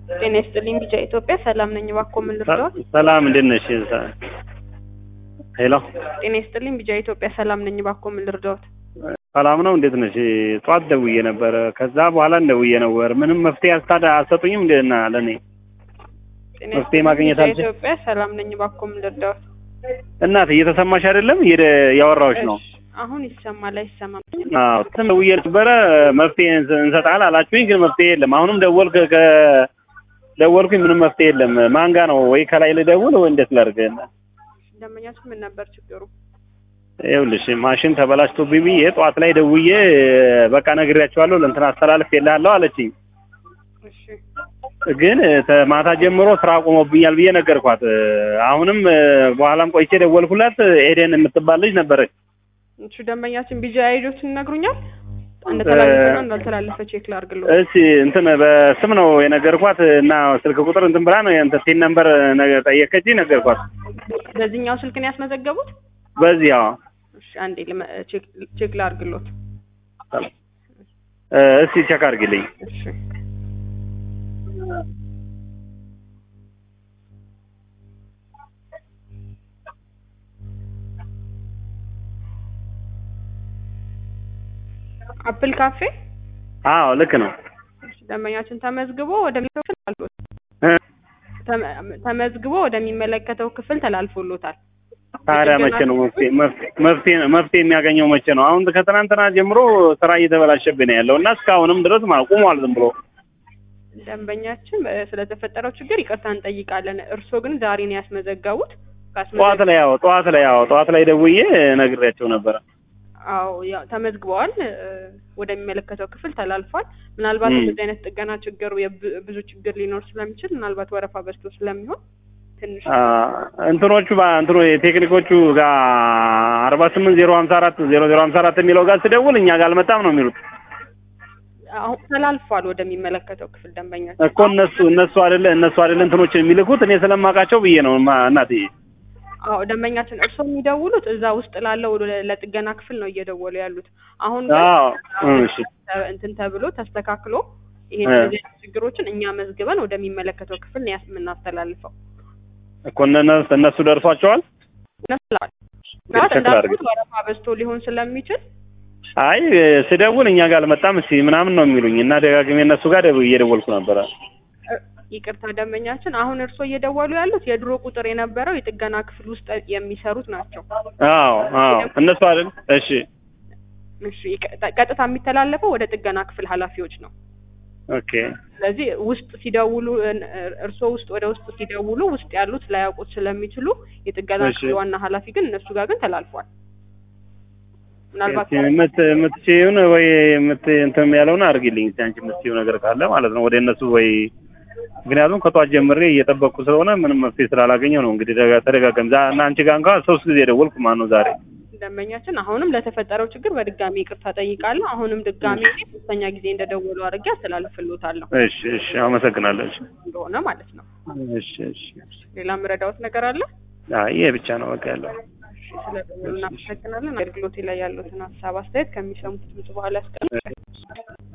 ጤና ይስጥልኝ ቢጫ ኢትዮጵያ ሰላም ነኝ እባክዎ ምን ልርዳዎት? ሰላም እንዴት ነሽ? ሄሎ ጤና ይስጥልኝ ቢጫ ኢትዮጵያ ሰላም ነኝ እባክዎ ምን ልርዳዎት? ሰላም ነው እንዴት ነሽ? ጧት ደውዬ ነበር ከዛ በኋላ ደውዬ ነበር ምንም መፍትሄ አልሰጡኝም እንደና ለኔ መፍትሄ ማግኘት አልቻልኩም። ኢትዮጵያ ሰላም ነኝ እባክዎ ምን ልርዳዎት? እናት እየተሰማሽ አይደለም ያወራሁሽ ነው። አሁን ይሰማል አይሰማም? አዎ ደውዬ ነበር መፍትሄ እንሰጣለን አላችሁኝ ግን መፍትሄ የለም። አሁንም ደወልኩኝ ምንም መፍትሄ የለም። ማን ጋር ነው ወይ ከላይ ልደውል ወይ እንዴት ላድርግ? ደንበኛችሁ ምን ነበር ችግሩ? ይኸውልሽ ማሽን ተበላሽቶብኝ ብዬ ጠዋት ላይ ደውዬ በቃ ነግሬያቸዋለሁ ለእንትን አስተላልፌልሃለሁ አለችኝ። እሺ ግን ማታ ጀምሮ ስራ ቆሞብኛል ብዬ ነገርኳት። አሁንም በኋላም ቆይቼ ደወልኩላት ኤደን የምትባል ልጅ ነበረች። እሺ ደንበኛችን ቢጂ አይዶት ይነግሩኛል እንደተላለፈና እንዳልተላለፈ ቼክ ላድርግልዎት። እሺ እንትን በስም ነው የነገርኳት እና ስልክ ቁጥር እንትን ብላ ነው እንትን ሲን ነምበር ጠየቀችኝ ነገርኳት። በዚህኛው ስልክ ነው ያስመዘገቡት? በዚያው እሺ አንዴ ቼክ ላድርግልዎት። እሺ ቼክ አድርጊልኝ። እሺ አፕል ካፌ? አዎ ልክ ነው። ደንበኛችን ተመዝግቦ ወደሚመለከተው ክፍል ተላልፎሎታል። ታዲያ መቼ ነው መፍትሄ የሚያገኘው መቼ ነው? አሁን ከትናንትና ጀምሮ ስራ እየተበላሸብኝ ነው ያለው እና እስካሁንም ድረስ ቆሟል ዝም ብሎ። ደንበኛችን ስለተፈጠረው ችግር ይቅርታ እንጠይቃለን። እርስዎ ግን ዛሬ ነው ያስመዘገቡት? ጠዋት ላይ ደውዬ ነግሬያቸው ነበረ። አዎ ያው ተመዝግበዋል፣ ወደሚመለከተው ክፍል ተላልፏል። ምናልባት እንደዚህ አይነት ጥገና ችግር ብዙ ችግር ሊኖር ስለሚችል ምናልባት ወረፋ በዝቶ ስለሚሆን ትንሽ የቴክኒኮቹ ጋር 48054 የሚለው ጋር ስደውል እኛ ጋር አልመጣም ነው የሚሉት። አሁን ተላልፏል ወደሚመለከተው ክፍል ደንበኛ እኮ እነሱ አይደለ እንትኖች የሚልኩት እኔ ስለማውቃቸው ብዬ ነው እናትዬ። አዎ ደንበኛችን እርስዎ የሚደውሉት እዛ ውስጥ ላለው ለጥገና ክፍል ነው እየደወሉ ያሉት። አሁን እሺ እንትን ተብሎ ተስተካክሎ ይሄን ችግሮችን እኛ መዝግበን ወደሚመለከተው ክፍል ነው የምናስተላልፈው። እኮ እነሱ ደርሷቸዋል? እንዳልኩት ወረፋ በዝቶ ሊሆን ስለሚችል አይ ስደውል እኛ ጋር አልመጣም እስኪ ምናምን ነው የሚሉኝ እና ደጋግሜ እነሱ ጋር እየደወልኩ ነበረ። ይቅርታ ደንበኛችን አሁን እርስዎ እየደወሉ ያሉት የድሮ ቁጥር የነበረው የጥገና ክፍል ውስጥ የሚሰሩት ናቸው። አዎ እነሱ አይደል? እሺ ቀጥታ የሚተላለፈው ወደ ጥገና ክፍል ኃላፊዎች ነው። ኦኬ ስለዚህ ውስጥ ሲደውሉ እርስዎ ወደ ውስጥ ሲደውሉ ውስጥ ያሉት ላያውቁት ስለሚችሉ የጥገና ክፍል ዋና ኃላፊ ግን እነሱ ጋር ግን ተላልፏል። ምናልባት የምትችይውን ወይ እንትን ያለውን አድርጊልኝ አንቺ የምትችይው ነገር ካለ ማለት ነው ወደ እነሱ ወይ ምክንያቱም ከጧት ጀምሬ እየጠበቅኩ ስለሆነ ምንም መፍትሄ ስላላገኘው ነው እንግዲህ ተደጋጋሚ እና አንቺ ጋር እንኳን 3 ጊዜ ደወልኩ ማነው ዛሬ። ደንበኛችን አሁንም ለተፈጠረው ችግር በድጋሚ ይቅርታ ጠይቃለሁ። አሁንም ድጋሚ 3ኛ ጊዜ እንደደወሉ አድርጌ አስተላልፍልዎታለሁ። እሺ አመሰግናለሁ። እንደሆነ ማለት ነው። እሺ ሌላ ምረዳዎት ነገር አለ? አይ ይሄ ብቻ ነው በቃ ያለው። ስለደወሉ እናመሰግናለን። አገልግሎቴ ላይ ያሉትን ሀሳብ አስተያየት ከሚሰሙት ድምጽ በኋላ ያስቀምጡ።